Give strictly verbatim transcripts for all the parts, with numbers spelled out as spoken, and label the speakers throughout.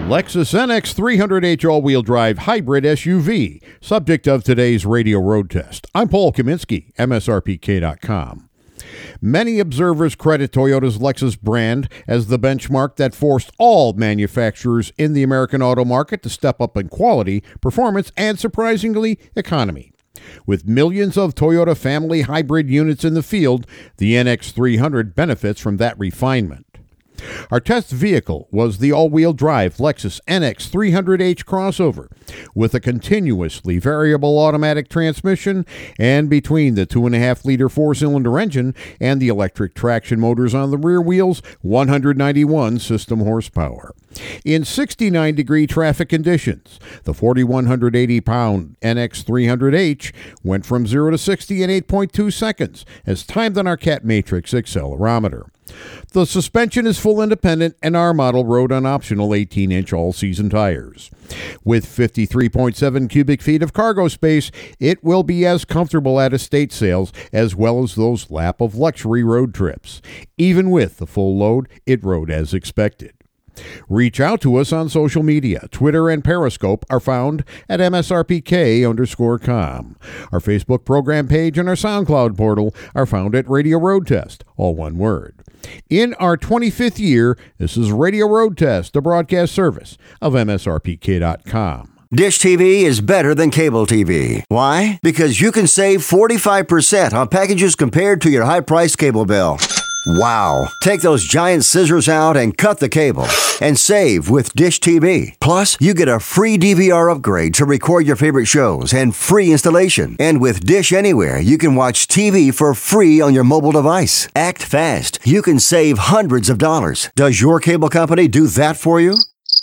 Speaker 1: Lexus N X three hundred H all-wheel drive hybrid S U V, subject of today's radio road test. I'm Paul Kaminsky, M S R P K dot com. Many observers credit Toyota's Lexus brand as the benchmark that forced all manufacturers in the American auto market to step up in quality, performance, and surprisingly, economy. With millions of Toyota family hybrid units in the field, the N X three hundred benefits from that refinement. Our test vehicle was the all-wheel drive Lexus N X three hundred H crossover with a continuously variable automatic transmission, and between the two point five liter four-cylinder engine and the electric traction motors on the rear wheels, one hundred ninety-one system horsepower. In sixty-nine degree traffic conditions, the four thousand one hundred eighty pound N X three hundred H went from zero to sixty in eight point two seconds, as timed on our Cat Matrix accelerometer. The suspension is full independent, and our model rode on optional eighteen inch all-season tires. With fifty-three point seven cubic feet of cargo space, it will be as comfortable at estate sales as well as those lap of luxury road trips. Even with the full load, it rode as expected. Reach out to us on social media. Twitter and Periscope are found at M S R P K underscore com. Our Facebook program page and our SoundCloud portal are found at Radio Road Test, all one word. In our twenty-fifth year, this is Radio Road Test, the broadcast service of M S R P K dot com.
Speaker 2: Dish T V is better than cable T V. Why? Because you can save forty-five percent on packages compared to your high-priced cable bill. Wow. Take those giant scissors out and cut the cable and save with Dish T V. Plus, you get a free D V R upgrade to record your favorite shows and free installation. And with Dish Anywhere, you can watch T V for free on your mobile device. Act fast. You can save hundreds of dollars. Does your cable company do that for you?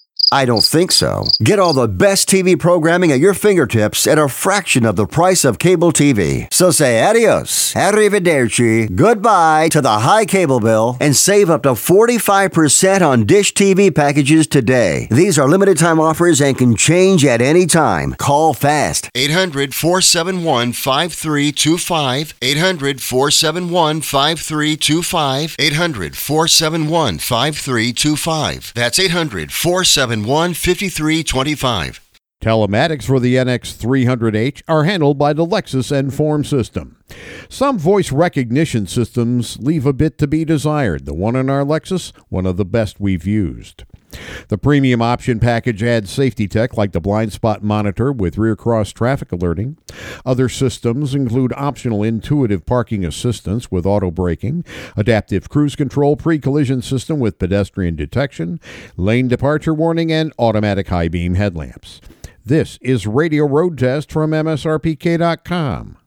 Speaker 2: I don't think so. Get all the best T V programming at your fingertips at a fraction of the price of cable T V. So say adios, arrivederci, goodbye to the high cable bill and save up to forty-five percent on Dish T V packages today. These are limited time offers and can change at any time. Call fast.
Speaker 3: eight hundred, four seven one, five three two five. eight hundred, four seven one, five three two five. eight hundred, four seven one, five three two five. That's eight hundred, four seven one, five three two five.
Speaker 1: Telematics for the N X three hundred H are handled by the Lexus Enform system. Some voice recognition systems leave a bit to be desired. The one in our Lexus, one of the best we've used. The premium option package adds safety tech like the blind spot monitor with rear cross traffic alerting. Other systems include optional intuitive parking assistance with auto braking, adaptive cruise control pre-collision system with pedestrian detection, lane departure warning, and automatic high beam headlamps. This is Radio Road Test from M S R P K dot com.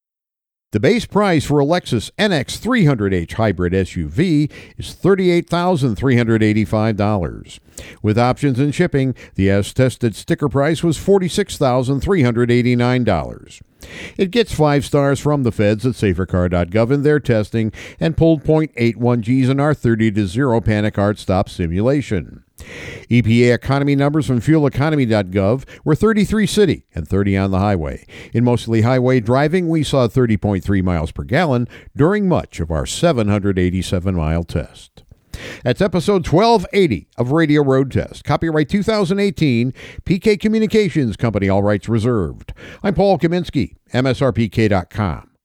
Speaker 1: The base price for a Lexus N X three hundred H hybrid S U V is thirty-eight thousand three hundred eighty-five dollars. With options and shipping, the as-tested sticker price was forty-six thousand three hundred eighty-nine dollars. It gets five stars from the feds at safer car dot gov in their testing and pulled point eight one G's in our thirty to zero panic hard stop simulation. E P A economy numbers from fuel economy dot gov were thirty-three city and thirty on the highway. In mostly highway driving, we saw thirty point three miles per gallon during much of our seven hundred eighty-seven mile test. That's episode twelve eighty of Radio Road Test. Copyright two thousand eighteen, P K Communications Company, all rights reserved. I'm Paul Kaminsky, M S R P K dot com.